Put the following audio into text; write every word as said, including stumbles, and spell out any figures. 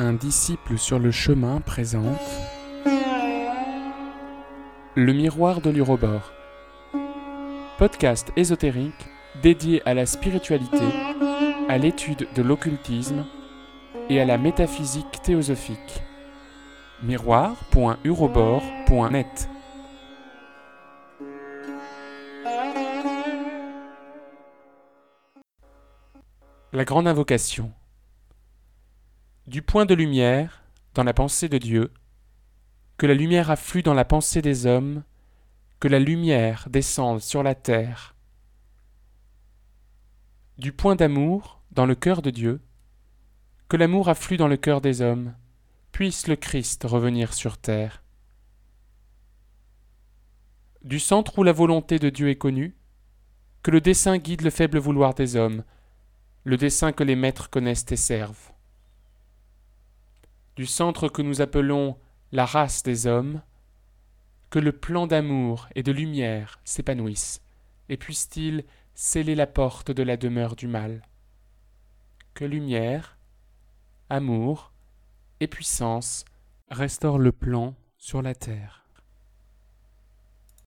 Un disciple sur le chemin présente Le miroir de l'Urobore, podcast ésotérique dédié à la spiritualité, à l'étude de l'occultisme et à la métaphysique théosophique. miroir point urobore point net. La grande invocation. Du point de lumière, dans la pensée de Dieu, que la lumière afflue dans la pensée des hommes, que la lumière descende sur la terre. Du point d'amour, dans le cœur de Dieu, que l'amour afflue dans le cœur des hommes, puisse le Christ revenir sur terre. Du centre où la volonté de Dieu est connue, que le dessein guide le faible vouloir des hommes, le dessein que les maîtres connaissent et servent. Du centre que nous appelons la race des hommes, que le plan d'amour et de lumière s'épanouisse, et puisse-t-il sceller la porte de la demeure du mal. Que lumière, amour et puissance restaurent le plan sur la terre.